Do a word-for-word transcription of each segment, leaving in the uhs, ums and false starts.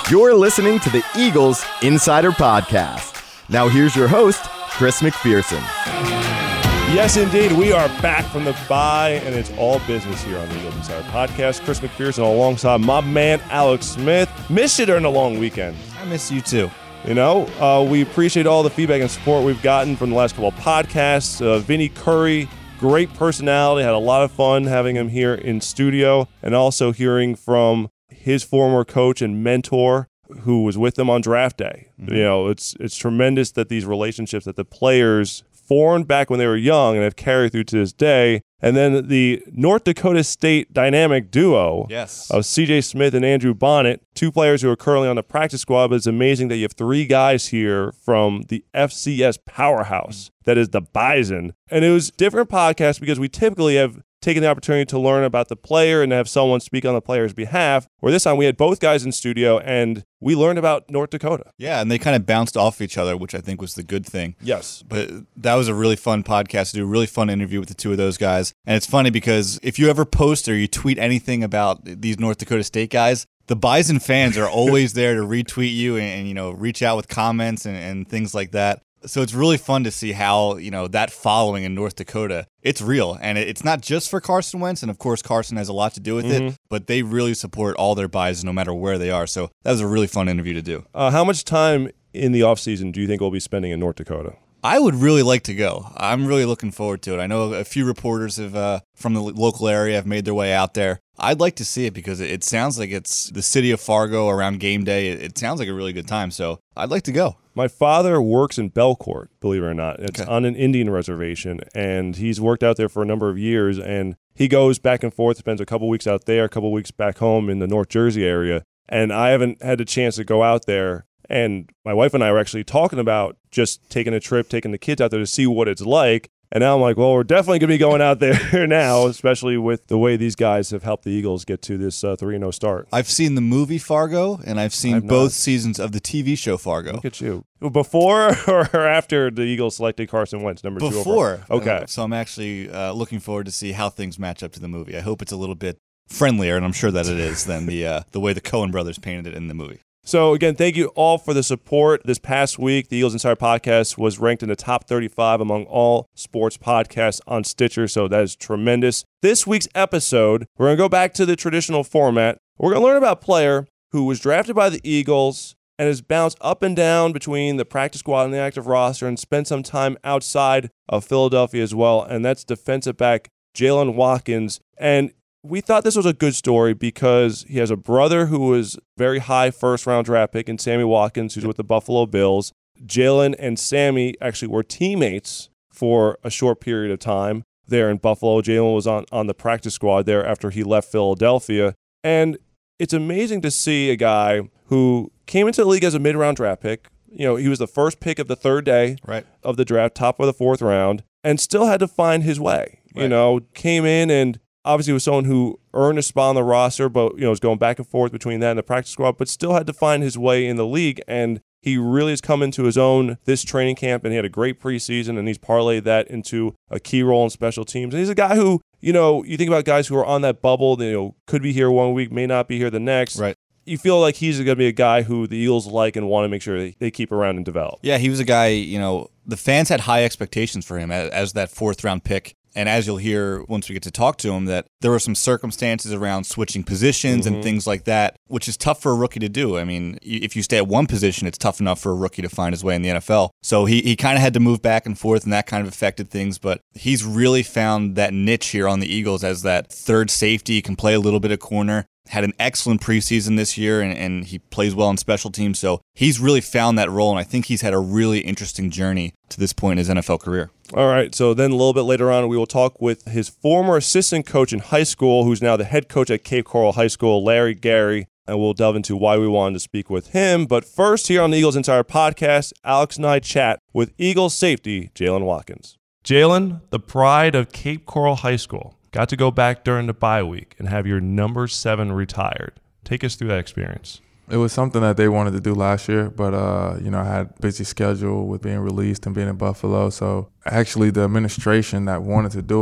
You're listening to the Eagles Insider Podcast. Now here's your host, Chris McPherson. Yes, indeed. We are back from the bye, and it's all business here on the Eagles Insider Podcast. Chris McPherson alongside my man, Alex Smith. Missed you during the long weekend. I miss you too. You know, uh, we appreciate all the feedback and support we've gotten from the last couple of podcasts. Uh, Vinny Curry, great personality. Had a lot of fun having him here in studio, and also hearing from his former coach and mentor who was with them on draft day. Mm-hmm. You know, it's it's tremendous that these relationships that the players formed back when they were young and have carried through to this day. And then the North Dakota State dynamic duo yes. of C J Smith and Andrew Bonnet, two players who are currently on the practice squad, but it's amazing that you have three guys here from the F C S powerhouse that is the Bison. And it was different podcasts because we typically have taken the opportunity to learn about the player and have someone speak on the player's behalf, where this time we had both guys in studio and we learned about North Dakota. Yeah, and they kind of bounced off each other, which I think was the good thing. Yes. But that was a really fun podcast to do, a really fun interview with the two of those guys. And it's funny because if you ever post or you tweet anything about these North Dakota State guys, the Bison fans are always there to retweet you and, and you know, reach out with comments and, and things like that. So it's really fun to see how, you know, that following in North Dakota, it's real. And it's not just for Carson Wentz. And, of course, Carson has a lot to do with mm-hmm. it. But they really support all their Bisons no matter where they are. So that was a really fun interview to do. Uh, how much time in the offseason do you think we'll be spending in North Dakota? I would really like to go. I'm really looking forward to it. I know a few reporters have uh, from the local area have made their way out there. I'd like to see it because it sounds like it's the city of Fargo around game day. It sounds like a really good time. So I'd like to go. My father works in Belcourt, believe it or not. It's okay. on an Indian reservation, and he's worked out there for a number of years, and he goes back and forth, spends a couple weeks out there, a couple weeks back home in the North Jersey area, and I haven't had the chance to go out there, and my wife and I were actually talking about just taking a trip, taking the kids out there to see what it's like. And now I'm like, well, we're definitely going to be going out there now, especially with the way these guys have helped the Eagles get to this uh, three and oh start. I've seen the movie Fargo, and I've seen I've both not. seasons of the T V show Fargo. Look at you. Before or after the Eagles selected Carson Wentz, number two? Before. Okay. Uh, so I'm actually uh, looking forward to see how things match up to the movie. I hope it's a little bit friendlier, and I'm sure that it is, than the uh, the way the Coen brothers painted it in the movie. So, again, thank you all for the support. This past week, the Eagles Insider Podcast was ranked in the top thirty-five among all sports podcasts on Stitcher, so that is tremendous. This week's episode, we're going to go back to the traditional format. We're going to learn about a player who was drafted by the Eagles and has bounced up and down between the practice squad and the active roster and spent some time outside of Philadelphia as well, and that's defensive back Jaylen Watkins. And we thought this was a good story because he has a brother who was very high first-round draft pick in Sammy Watkins, who's with the Buffalo Bills. Jaylen and Sammy actually were teammates for a short period of time there in Buffalo. Jaylen was on, on the practice squad there after he left Philadelphia. And it's amazing to see a guy who came into the league as a mid-round draft pick. You know, he was the first pick of the third day right. of the draft, top of the fourth round, and still had to find his way. Right. You know, came in and obviously was someone who earned a spot on the roster, but, you know, was going back and forth between that and the practice squad, but still had to find his way in the league. And he really has come into his own this training camp, and he had a great preseason, and he's parlayed that into a key role in special teams. And he's a guy who, you know, you think about guys who are on that bubble, you know, could be here one week, may not be here the next. Right. You feel like he's going to be a guy who the Eagles like and want to make sure they keep around and develop. Yeah, he was a guy, you know, the fans had high expectations for him as, as that fourth round pick. And as you'll hear once we get to talk to him, that there were some circumstances around switching positions mm-hmm. and things like that, which is tough for a rookie to do. I mean, if you stay at one position, it's tough enough for a rookie to find his way in the N F L. So he, he kind of had to move back and forth, and that kind of affected things. But he's really found that niche here on the Eagles as that third safety. He can play a little bit of corner. Had an excellent preseason this year, and, and he plays well in special teams. So he's really found that role, and I think he's had a really interesting journey to this point in his N F L career. All right, so then a little bit later on, we will talk with his former assistant coach in high school, who's now the head coach at Cape Coral High School, Larry Gary, and we'll delve into why we wanted to speak with him. But first, here on the Eagles Insider Podcast, Alex and I chat with Eagles safety Jaylen Watkins. Jaylen, the pride of Cape Coral High School, got to go back during the bye week and have your number seven retired. Take us through that experience. It was something that they wanted to do last year, but uh, you know, I had a busy schedule with being released and being in Buffalo. So actually the administration that wanted to do it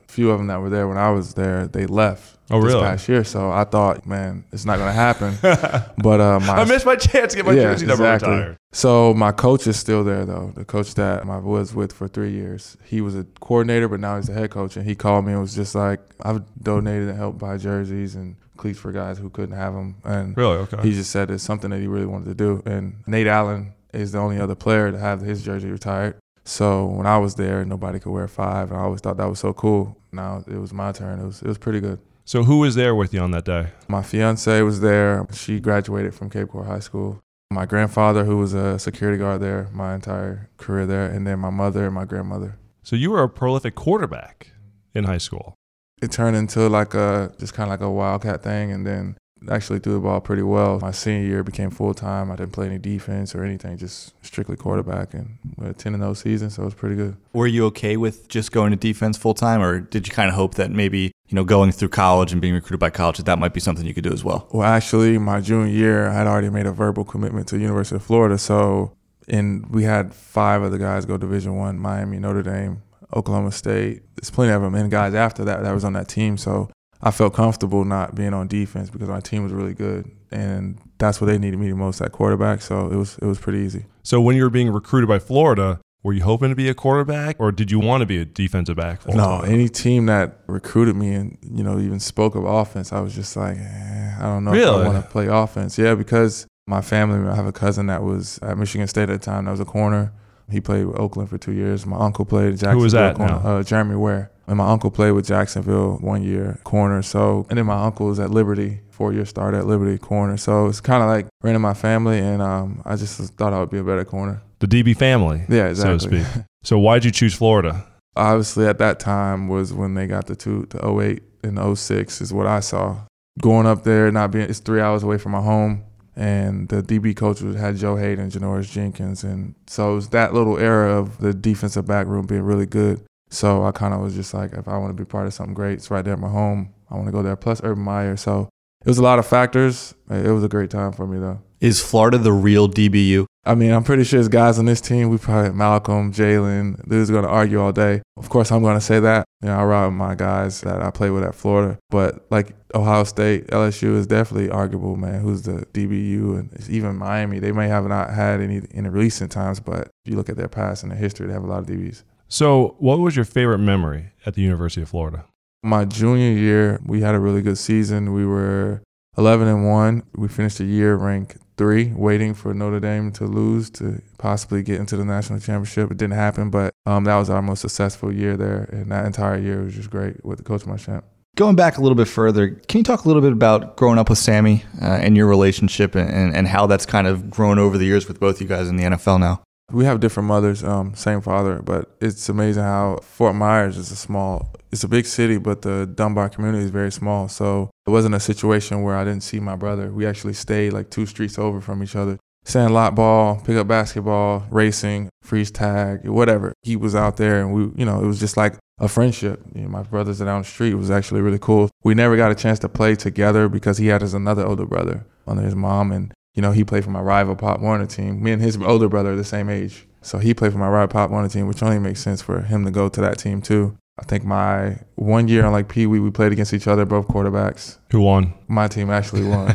A few of them that were there when I was there, they left. Oh, this really? past year. So I thought, man, it's not going to happen. But uh, my I missed my chance to get my yeah, jersey number exactly. retired. So my coach is still there, though. The coach that I was with for three years. He was a coordinator, but now he's the head coach. And he called me and was just like, I've donated and helped buy jerseys and cleats for guys who couldn't have them. And Really? Okay. he just said it's something that he really wanted to do. And Nate Allen is the only other player to have his jersey retired. So when I was there, nobody could wear five. And I always thought that was so cool. Now it was my turn. It was it was pretty good. So who was there with you on that day? My fiance was there. She graduated from Cape Coral High School. My grandfather, who was a security guard there my entire career there, and then my mother and my grandmother. So you were a prolific quarterback in high school. It turned into like a just kind of like a wildcat thing, and then actually threw the ball pretty well. My senior year became full-time. I didn't play any defense or anything, just strictly quarterback, and we had ten of those seasons, so it was pretty good. Were you okay with just going to defense full-time, or did you kind of hope that maybe, you know, going through college and being recruited by college, that that might be something you could do as well? Well, actually, my junior year, I had already made a verbal commitment to the University of Florida, so and we had five of the guys go Division One, Miami, Notre Dame, Oklahoma State. There's plenty of them, and guys after that that was on that team, so I felt comfortable not being on defense because my team was really good, and that's what they needed me the most at quarterback. So it was it was pretty easy. So when you were being recruited by Florida, were you hoping to be a quarterback, or did you want to be a defensive back? No, any team that recruited me and you know even spoke of offense, I was just like, eh, I don't know Really? if I want to play offense. Yeah, because my family, I have a cousin that was at Michigan State at the time. That was a corner. He played with Oakland for two years. My uncle played at Jacksonville. Who was that corner, now? Uh, Jeremy Ware. And my uncle played with Jacksonville one year, corner. So, and then my uncle was at Liberty, four-year start at Liberty, corner. So it's kind of like ran in my family, and um, I just thought I would be a better corner. The D B family, Yeah, exactly. so to speak. So why'd you choose Florida? Obviously, at that time was when they got the two, the oh eight and oh six is what I saw. Going up there, not being, it's three hours away from my home. And the D B coach had Joe Hayden, Janoris Jenkins. And so it was that little era of the defensive back room being really good. So I kind of was just like, if I want to be part of something great, it's right there at my home. I want to go there. Plus Urban Meyer. So it was a lot of factors. It was a great time for me, though. Is Florida the real D B U? I mean, I'm pretty sure there's guys on this team. We probably have Malcolm, Jalen. Dude's going to argue all day. Of course, I'm going to say that. You know, I ride with my guys that I play with at Florida. But like Ohio State, L S U is definitely arguable, man. Who's the D B U? And even Miami, they may have not had any in the recent times, but if you look at their past and their history, they have a lot of D Bs. So what was your favorite memory at the University of Florida? My junior year, we had a really good season. We were eleven and one. We finished the year ranked three, waiting for Notre Dame to lose to possibly get into the national championship. It didn't happen, but um, that was our most successful year there. And that entire year was just great with Coach Marchant. Going back a little bit further, can you talk a little bit about growing up with Sammy uh, and your relationship and, and how that's kind of grown over the years with both you guys in the N F L now? We have different mothers, um, same father, but it's amazing how Fort Myers is a small, it's a big city, but the Dunbar community is very small. So it wasn't a situation where I didn't see my brother. We actually stayed like two streets over from each other. Sand lot ball, pick up basketball, racing, freeze tag, whatever. He was out there and we, you know, it was just like a friendship. You know, my brothers are down the street. It was actually really cool. We never got a chance to play together because he had his another older brother under his mom, and you know, he played for my rival Pop Warner team. Me and his older brother are the same age. So he played for my rival Pop Warner team, which only makes sense for him to go to that team too. I think my one year on like Pee Wee, we played against each other, both quarterbacks. Who won? My team actually won.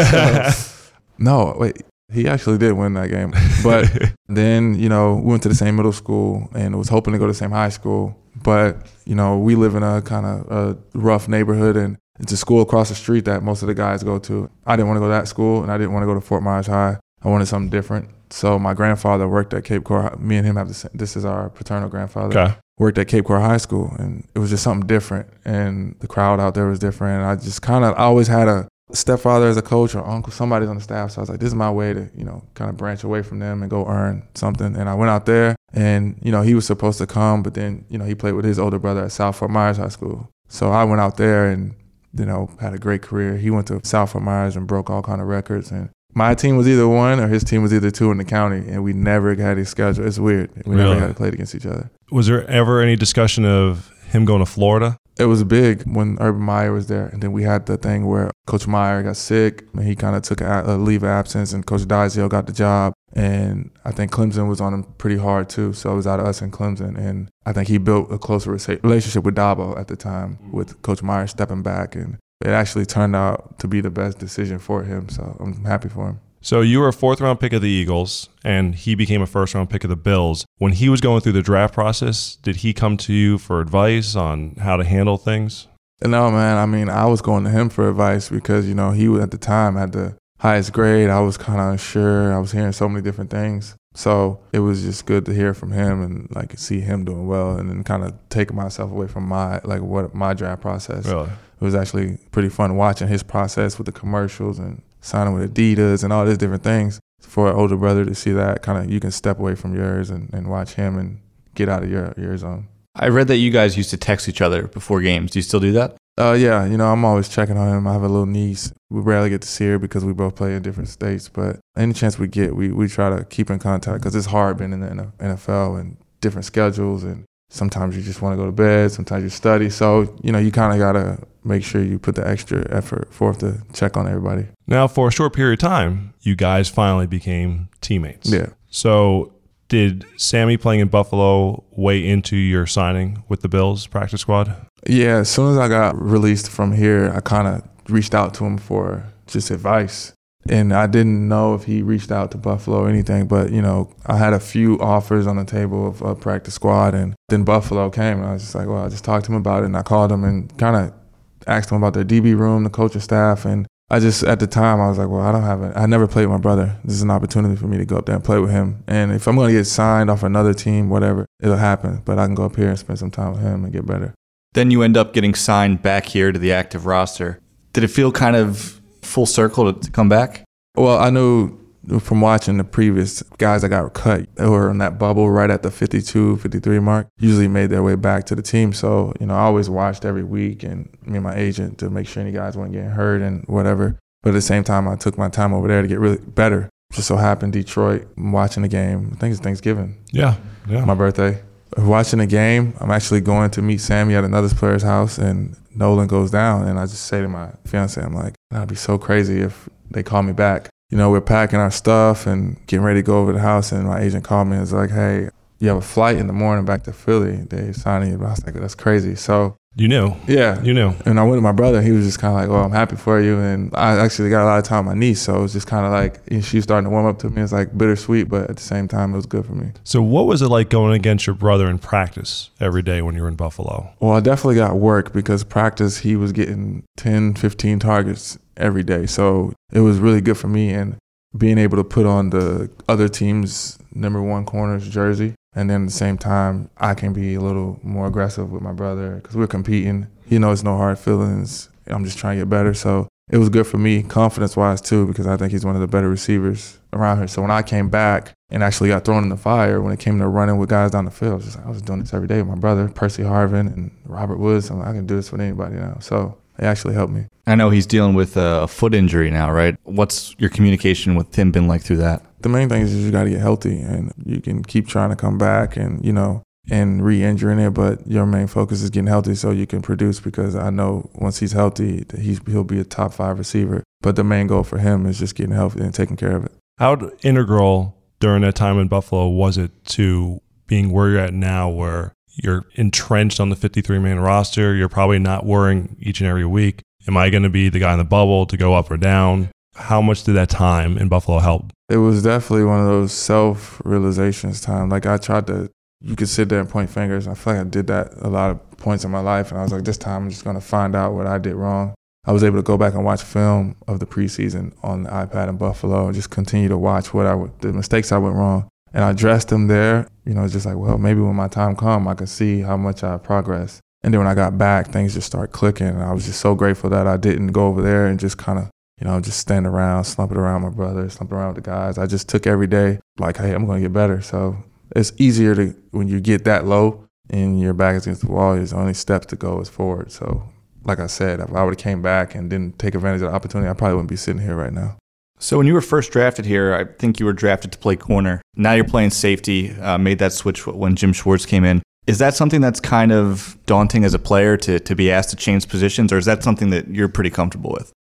so, no, wait, he actually did win that game. But then, you know, we went to the same middle school and was hoping to go to the same high school. But, you know, we live in a kind of a rough neighborhood, and it's a school across the street that most of the guys go to. I didn't want to go to that school, and I didn't want to go to Fort Myers High. I wanted something different. So my grandfather worked at Cape Coral. Me and him have the same, this is our paternal grandfather. Okay. Worked at Cape Coral High School, and it was just something different. And the crowd out there was different. And I just kind of, I always had a stepfather as a coach or uncle, somebody's on the staff. So I was like, this is my way to, you know, kind of branch away from them and go earn something. And I went out there, and, you know, he was supposed to come, but then, you know, he played with his older brother at South Fort Myers High School. So I went out there and, you know, had a great career. He went to South Fort Myers and broke all kind of records. And my team was either one or his team was either two in the county, and we never had a schedule. It's weird. We Really? never had played against each other. Was there ever any discussion of him going to Florida? It was big when Urban Meyer was there, and then we had the thing where Coach Meyer got sick, and he kind of took a, a leave of absence, and Coach Dizio got the job. And I think Clemson was on him pretty hard too. So it was out of us and Clemson. And I think he built a closer relationship with Dabo at the time, with Coach Myers stepping back. And it actually turned out to be the best decision for him. So I'm happy for him. So you were a fourth round pick of the Eagles, and he became a first round pick of the Bills. When he was going through the draft process, did he come to you for advice on how to handle things? No, man. I mean, I was going to him for advice because, you know, he at the time had the highest grade. I was kind of unsure. I was hearing so many different things. So it was just good to hear from him and like see him doing well, and then kind of take myself away from my like what my draft process. Really? It was actually pretty fun watching his process with the commercials and signing with Adidas and all these different things. For an older brother to see that, kind of you can step away from yours and, and watch him and get out of your your zone. I read that you guys used to text each other before games. Do you still do that? Uh, yeah, you know, I'm always checking on him. I have a little niece. We rarely get to see her because we both play in different states. But any chance we get, we, we try to keep in contact because it's hard being in the N F L and different schedules. And sometimes you just want to go to bed. Sometimes you study. So, you know, you kind of got to make sure you put the extra effort forth to check on everybody. Now, for a short period of time, you guys finally became teammates. Yeah. So did Sammy playing in Buffalo weigh into your signing with the Bills practice squad? Yeah, as soon as I got released from here, I kind of reached out to him for just advice. And I didn't know if he reached out to Buffalo or anything, but, you know, I had a few offers on the table of a practice squad, and then Buffalo came, and I was just like, well, I just talked to him about it, and I called him and kind of asked him about their D B room, the coaching staff, and I just, at the time, I was like, well, I don't have it. I never played with my brother. This is an opportunity for me to go up there and play with him. And if I'm going to get signed off another team, whatever, it'll happen. But I can go up here and spend some time with him and get better. Then you end up getting signed back here to the active roster. Did it feel kind of full circle to, to come back? Well, I knew from watching the previous guys that got cut that were in that bubble right at the fifty-two, fifty-three mark, usually made their way back to the team. So, you know, I always watched every week, and me and my agent to make sure any guys weren't getting hurt and whatever. But at the same time, I took my time over there to get really better. Just so happened Detroit, I'm watching the game. I think it's Thanksgiving. Yeah, yeah. My birthday. Watching the game, I'm actually going to meet Sammy at another player's house, and Nolan goes down, and I just say to my fiance, I'm like, that'd be so crazy if they call me back. You know, we're packing our stuff and getting ready to go over to the house, and my agent called me and was like, hey, you have a flight in the morning back to Philly. They signing you. I was like, that's crazy. So you knew. Yeah. You knew. And I went with my brother. He was just kind of like, well, I'm happy for you. And I actually got a lot of time with my niece, so it was just kind of like, she was starting to warm up to me. It's like bittersweet, but at the same time, it was good for me. So what was it like going against your brother in practice every day when you were in Buffalo? Well, I definitely got work because practice, he was getting ten, fifteen targets every day. So it was really good for me. And being able to put on the other team's number one corner's jersey. And then at the same time, I can be a little more aggressive with my brother because we're competing. You know, it's no hard feelings. I'm just trying to get better. So it was good for me, confidence-wise, too, because I think he's one of the better receivers around here. So when I came back and actually got thrown in the fire, when it came to running with guys down the field, I was, just, I was doing this every day with my brother, Percy Harvin and Robert Woods. I'm like, I can do this with anybody now. So it actually helped me. I know he's dealing with a foot injury now, right? What's your communication with him been like through that? The main thing is you got to get healthy, and you can keep trying to come back and, you know, and re-injuring it, but your main focus is getting healthy so you can produce, because I know once he's healthy, he's, he'll be a top five receiver. But the main goal for him is just getting healthy and taking care of it. How integral during that time in Buffalo was it to being where you're at now, where you're entrenched on the fifty-three man roster? You're probably not worrying each and every week, am I going to be the guy in the bubble to go up or down? How much did that time in Buffalo help? It was definitely one of those self-realizations time. Like I tried to, you could sit there and point fingers. I feel like I did that a lot of points in my life. And I was like, this time I'm just going to find out what I did wrong. I was able to go back and watch film of the preseason on the iPad in Buffalo and just continue to watch what I the mistakes I went wrong. And I addressed them there. You know, it's just like, well, maybe when my time comes, I can see how much I progressed. And then when I got back, things just started clicking. And I was just so grateful that I didn't go over there and just kind of, you know, just stand around, slumping around my brother, slumping around with the guys. I just took every day like, hey, I'm going to get better. So it's easier to, when you get that low and your back is against the wall, the only steps to go is forward. So like I said, if I would have came back and didn't take advantage of the opportunity, I probably wouldn't be sitting here right now. So when you were first drafted here, I think you were drafted to play corner. Now you're playing safety, uh, made that switch when Jim Schwartz came in. Is that something that's kind of daunting as a player to, to be asked to change positions, or is that something that you're pretty comfortable with?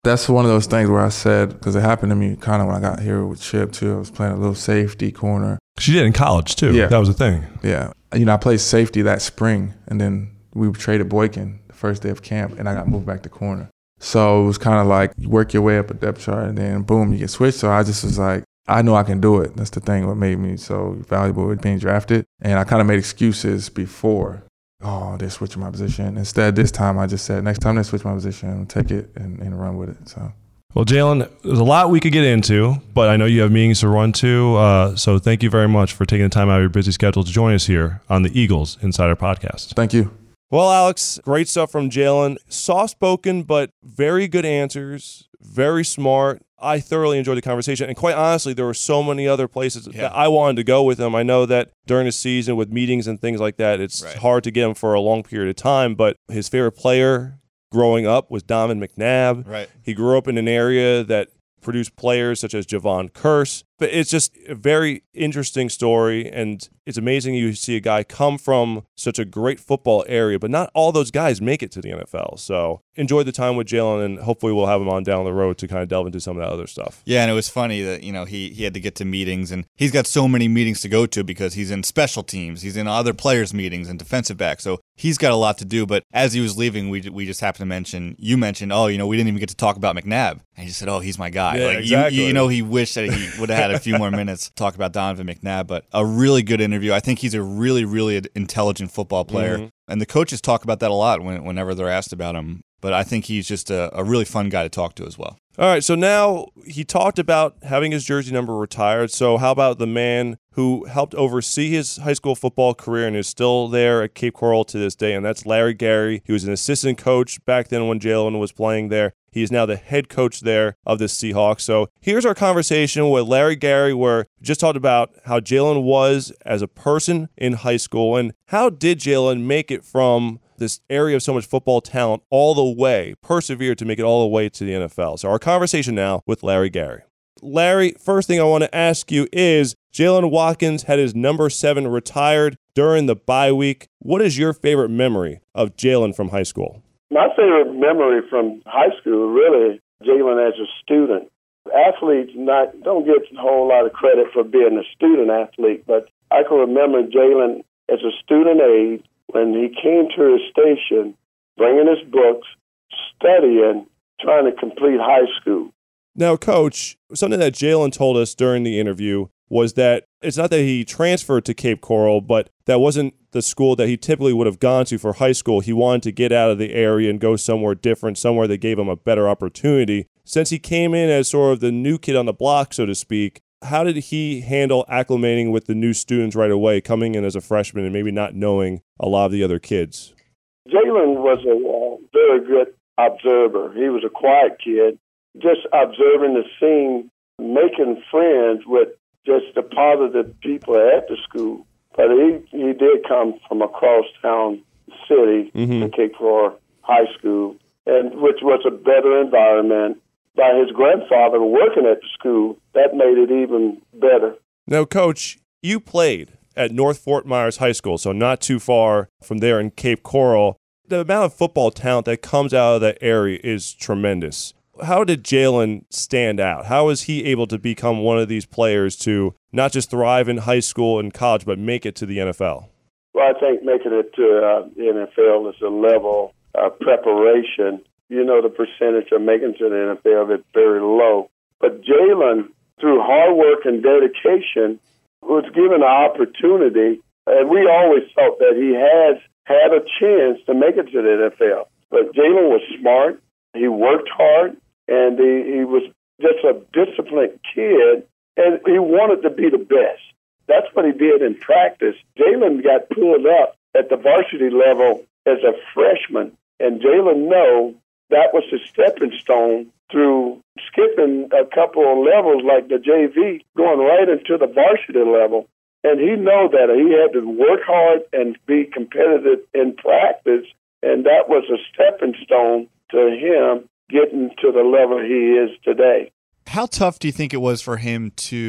That's one of those things where I said, because it happened to me kind of when I got here with Chip too. I was playing a little safety corner. She did in college too. Yeah. That was the thing. Yeah. You know, I played safety that spring, and then we traded Boykin the first day of camp, and I got moved back to corner. So it was kind of like you work your way up a depth chart, and then boom, you get switched. So I just was like, I know I can do it. That's the thing what made me so valuable with being drafted. And I kind of made excuses before. Oh, they're switching my position. Instead, this time I just said, next time they switch my position, I'll take it and, and run with it. So. Well, Jalen, there's a lot we could get into, but I know you have meetings to run to. Uh, so thank you very much for taking the time out of your busy schedule to join us here on the Eagles Insider Podcast. Thank you. Well, Alex, great stuff from Jalen. Soft-spoken, but very good answers. Very smart. I thoroughly enjoyed the conversation. And quite honestly, there were so many other places yeah. that I wanted to go with him. I know that during the season with meetings and things like that, it's right. hard to get him for a long period of time. But his favorite player growing up was Donovan McNabb. Right. He grew up in an area that produced players such as Javon Curse. But it's just a very interesting story, and it's amazing you see a guy come from such a great football area, but not all those guys make it to the N F L. So enjoy the time with Jalen, and hopefully we'll have him on down the road to kind of delve into some of that other stuff. Yeah, and it was funny that, you know, he, he had to get to meetings, and he's got so many meetings to go to because he's in special teams, he's in other players' meetings and defensive back, so he's got a lot to do. But as he was leaving, we we just happened to mention, you mentioned, oh, you know, we didn't even get to talk about McNabb. And he just said, oh, he's my guy. Yeah, like exactly. you, you know, he wished that he would have had a few more minutes to talk about Donovan McNabb, but a really good interview. I think he's a really, really intelligent football player. Mm-hmm. And the coaches talk about that a lot when, whenever they're asked about him. But I think he's just a, a really fun guy to talk to as well. All right, so now he talked about having his jersey number retired. So how about the man who helped oversee his high school football career and is still there at Cape Coral to this day, and that's Larry Gary. He was an assistant coach back then when Jalen was playing there. He is now the head coach there of the Seahawks. So here's our conversation with Larry Gary, where we just talked about how Jalen was as a person in high school and how did Jalen make it from this area of so much football talent all the way, persevere to make it all the way to the N F L. So our conversation now with Larry Gary. Larry, first thing I want to ask you is, Jalen Watkins had his number seven retired during the bye week. What is your favorite memory of Jalen from high school? My favorite memory from high school, really, Jalen as a student. Athletes not don't get a whole lot of credit for being a student athlete, but I can remember Jalen as a student aide when he came to his station, bringing his books, studying, trying to complete high school. Now, Coach, something that Jalen told us during the interview was that it's not that he transferred to Cape Coral, but that wasn't the school that he typically would have gone to for high school. He wanted to get out of the area and go somewhere different, somewhere that gave him a better opportunity. Since he came in as sort of the new kid on the block, so to speak, how did he handle acclimating with the new students right away, coming in as a freshman and maybe not knowing a lot of the other kids? Jalen was a uh, very good observer. He was a quiet kid, just observing the scene, making friends with just the positive people at the school. But he, he did come from across town city, mm-hmm. to Cape Coral High School, and which was a better environment. By his grandfather working at the school, that made it even better. Now, Coach, you played at North Fort Myers High School, so not too far from there in Cape Coral. The amount of football talent that comes out of that area is tremendous. How did Jalen stand out? How was he able to become one of these players to not just thrive in high school and college, but make it to the N F L? Well, I think making it to uh, the N F L is a level of preparation. You know, the percentage of making to the N F L is very low. But Jalen, through hard work and dedication, was given an opportunity, and we always thought that he has had a chance to make it to the N F L. But Jalen was smart. He worked hard, and he, he was just a disciplined kid, and he wanted to be the best. That's what he did in practice. Jalen got pulled up at the varsity level as a freshman, and Jalen knew that was his stepping stone through skipping a couple of levels like the J V, going right into the varsity level. And he knew that he had to work hard and be competitive in practice, and that was a stepping stone to him getting to the level he is today. How tough do you think it was for him to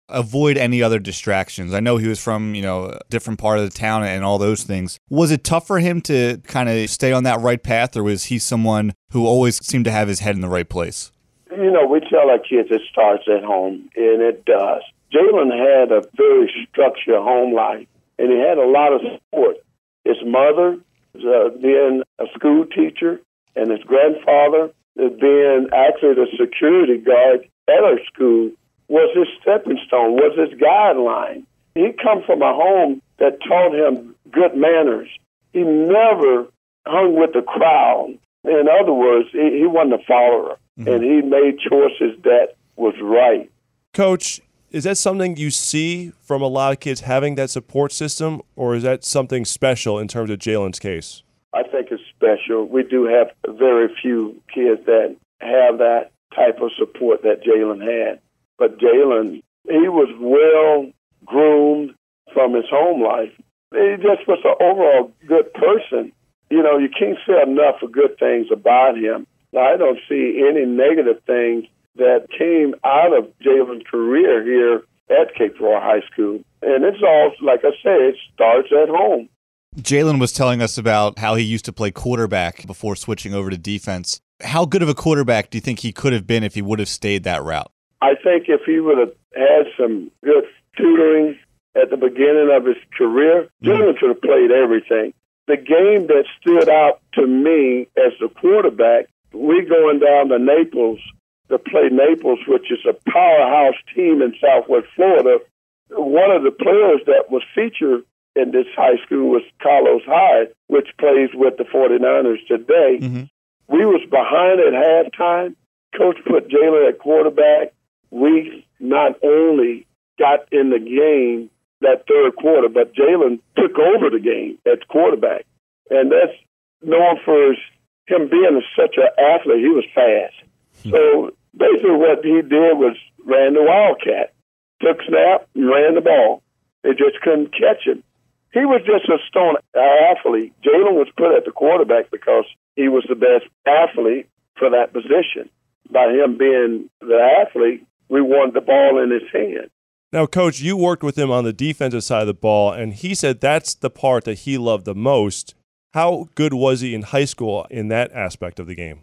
avoid any other distractions. I know he was from, you know, a different part of the town and all those things. Was it tough for him to kind of stay on that right path, or was he someone who always seemed to have his head in the right place? You know, we tell our kids it starts at home, and it does. Jalen had a very structured home life, and he had a lot of support. His mother uh, being a school teacher, and his grandfather being actually the security guard at our school was his stepping stone, was his guideline. He come from a home that taught him good manners. He never hung with the crowd. In other words, he, he wasn't a follower, mm-hmm. and he made choices that was right. Coach, is that something you see from a lot of kids having that support system, or is that something special in terms of Jalen's case? I think it's special. We do have very few kids that have that type of support that Jalen had. But Jalen, he was well groomed from his home life. He just was an overall good person. You know, you can't say enough of good things about him. Now, I don't see any negative things that came out of Jalen's career here at Cape Floral High School. And it's all, like I said, it starts at home. Jalen was telling us about how he used to play quarterback before switching over to defense. How good of a quarterback do you think he could have been if he would have stayed that route? I think if he would have had some good tutoring at the beginning of his career, Jalen should have played everything. The game that stood out to me as the quarterback, we going down to Naples to play Naples, which is a powerhouse team in Southwest Florida. One of the players that was featured in this high school was Carlos Hyde, which plays with the forty-niners today. Mm-hmm. We was behind at halftime. Coach put Jalen at quarterback. We not only got in the game that third quarter, but Jalen took over the game at quarterback. And that's known for him being such an athlete. He was fast. Hmm. So basically what he did was ran the Wildcat, took snap, and ran the ball. They just couldn't catch him. He was just a stone athlete. Jalen was put at the quarterback because he was the best athlete for that position. By him being the athlete, we wanted the ball in his hand. Now, Coach, you worked with him on the defensive side of the ball, and he said that's the part that he loved the most. How good was he in high school in that aspect of the game?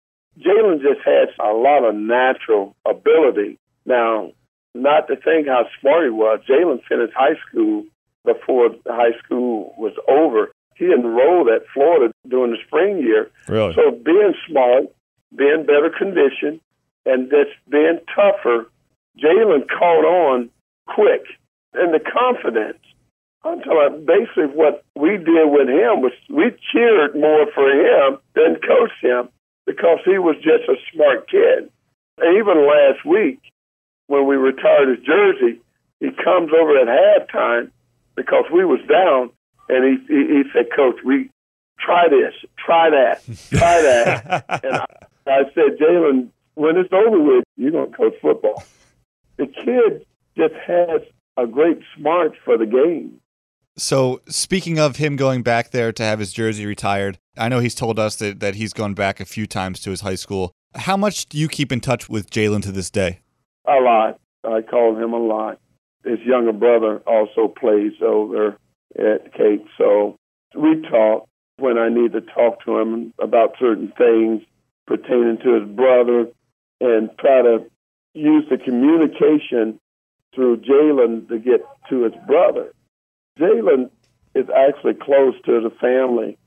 Jalen just had a lot of natural ability. Now, not to think how smart he was, Jalen finished high school before high school was over. He enrolled at Florida during the spring year. Really? So being smart, being better conditioned, and just being tougher, Jalen caught on quick. And the confidence. I'm talking about basically what we did with him was we cheered more for him than coached him because he was just a smart kid. And even last week, when we retired his jersey, he comes over at halftime because we was down, and he he, he said, "Coach, we try this, try that, try that." And I, I said, "Jalen, when it's over with, you're going to coach football." The kid just has a great smart for the game. So speaking of him going back there to have his jersey retired, I know he's told us that, that he's gone back a few times to his high school. How much do you keep in touch with Jalen to this day? A lot. I call him a lot. His younger brother also plays over at Cape, so we talk when I need to talk to him about certain things pertaining to his brother and try to use the communication through Jalen to get to his brother. Jalen is actually close to the family,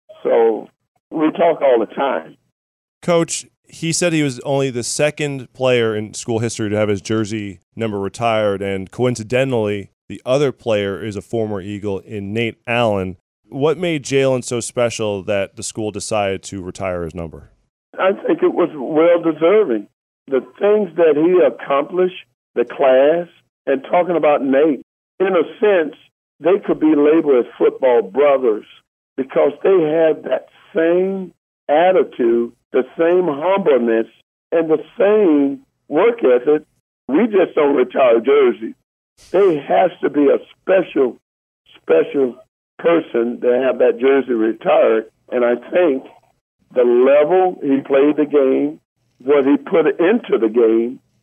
so we talk all the time. Coach, he said he was only the second player in school history to have his jersey number retired, and coincidentally, the other player is a former Eagle in Nate Allen. What made Jalen so special that the school decided to retire his number? I think it was well-deserving. The things that he accomplished, the class, and talking about Nate, in a sense, they could be labeled as football brothers because they had that same attitude, the same humbleness, and the same work ethic. We just don't retire jerseys. They has to be a special, special person to have that jersey retired. And I think the level he played the game, what he put into the game,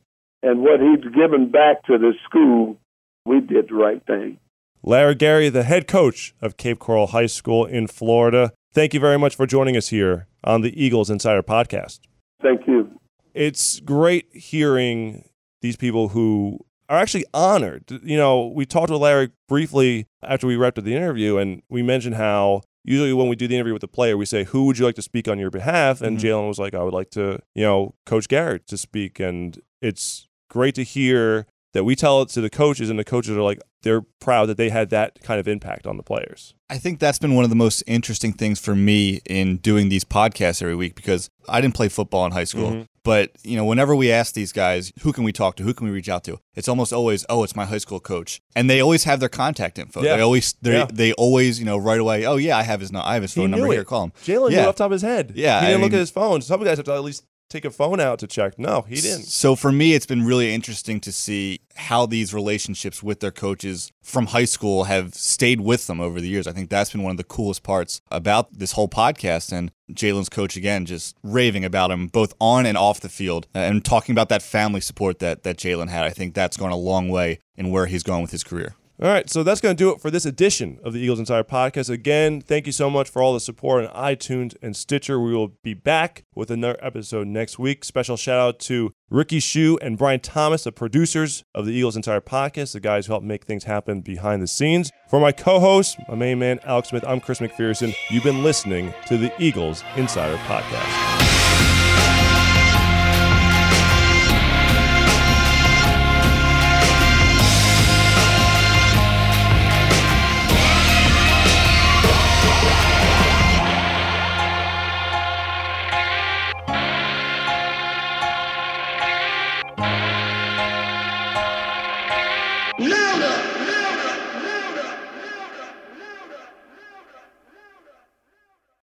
and what he's given back to the school, we did the right thing. Larry Gary, the head coach of Cape Coral High School in Florida. Thank you very much for joining us here on the Eagles Insider Podcast. Thank you. It's great hearing these people who are actually honored. You know, we talked with Larry briefly after we wrapped up the interview, and we mentioned how usually when we do the interview with the player, we say, who would you like to speak on your behalf? And mm-hmm. Jalen was like, I would like to, you know, Coach Garrett to speak. And it's great to hear that we tell it to the coaches, and the coaches are like, they're proud that they had that kind of impact on the players. I think that's been one of the most interesting things for me in doing these podcasts every week, because I didn't play football in high school. Mm-hmm. But, you know, whenever we ask these guys, who can we talk to? Who can we reach out to? It's almost always, oh, it's my high school coach. And they always have their contact info. Yeah. They always, yeah. they always, you know, right away, oh, yeah, I have his, I have his phone number here. Call him. Jalen yeah. knew off the top of his head. Yeah. He didn't I look mean, at his phone. Some guys have to at least take a phone out to check. No, he didn't. So for me, it's been really interesting to see how these relationships with their coaches from high school have stayed with them over the years. I think that's been one of the coolest parts about this whole podcast. And Jalen's coach, again, just raving about him both on and off the field, and talking about that family support that, that Jalen had. I think that's gone a long way in where he's going with his career. All right, so that's going to do it for this edition of the Eagles Insider Podcast. Again, thank you so much for all the support on iTunes and Stitcher. We will be back with another episode next week. Special shout out to Ricky Shue and Brian Thomas, the producers of the Eagles Insider Podcast, the guys who help make things happen behind the scenes. For my co-host, my main man, Alex Smith, I'm Chris McPherson. You've been listening to the Eagles Insider Podcast.